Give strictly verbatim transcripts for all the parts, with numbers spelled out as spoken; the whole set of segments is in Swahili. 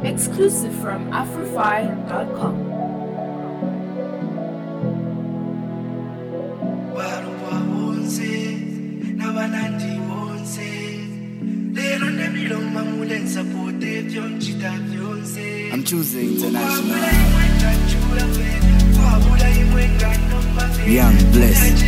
Exclusive from Afrofy dot com. I'm choosing international. Young Blessed.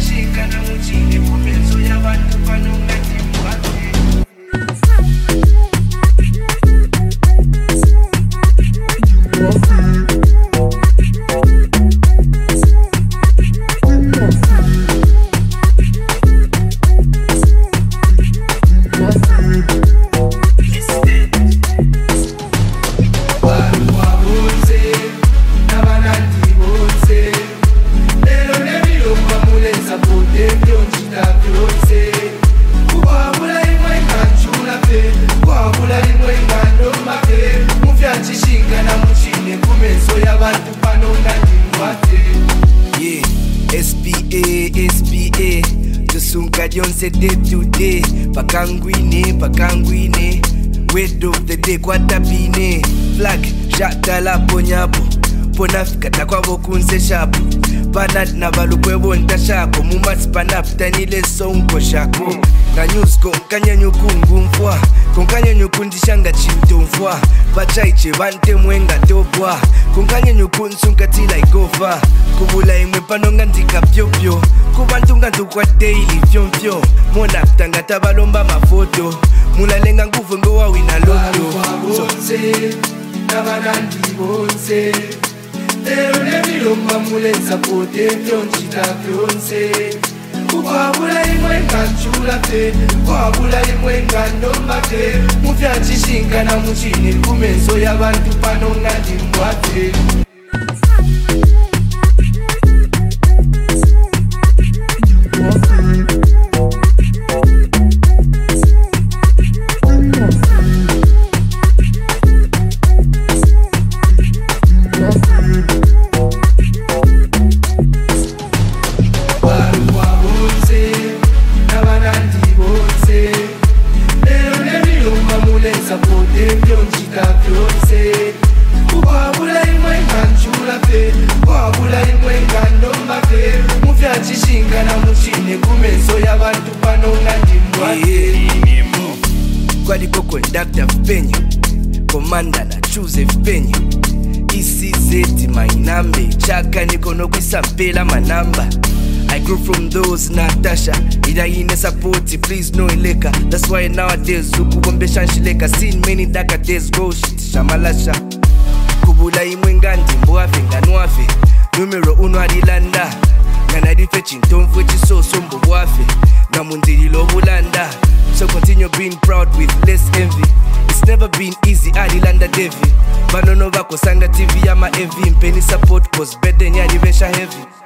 Yeah, S P A, S P A. Tusunka Dionse day to day. Pakangwine, pakangwine. Word of the day, kwatabine. Flag, shatala ponyapo. Ponafika takwabo kunse shapo. Banat na balukwe wonta shako. Mumas panap tanile sonko shako. Kanyusko, kanyanyuku ngumfwa. Konkanyanyuku ndishanga chintomfwa. Bachaiche bante mwenga topwa. Konkanyanyuku nsunka tila ikofa. Kubula imwe panonga ndika pyopyo. Kubantunga ndukwa daily fyomfyo. Mona ptanga tabalomba mafoto. Mulalenga nguvu ngo wawina loto. Bonse, nabanandi bonse. Lero nemilomba mulenza pote fyonchita fyonse. Kukwabula imwe nganchula fe. Kwabula imwe ngandomba fe. Mufyachishinga na muchini kumenso y'abantu panonga ndimbwate. Kwaliko conductor venue, commander na choose venue. E C Z mainambe, chaka nikono kwisampela manamba. I grew from those Natasha, ida ine support, please no ileka. That's why nowadays ukubombe shanshileka. Seen many darker days go shit shamalasha. Kubula imwe ngandi mboafe nganuafe. Numero uno adilanda. Ganadife chintomfwe chisoso mboafe. Namunzili lobulanda. So continue being proud with less envy. It's never been easy, adilanda devi. Banono bako sanga T V yama envy. Mpeni support cause better nyadi besha heavy.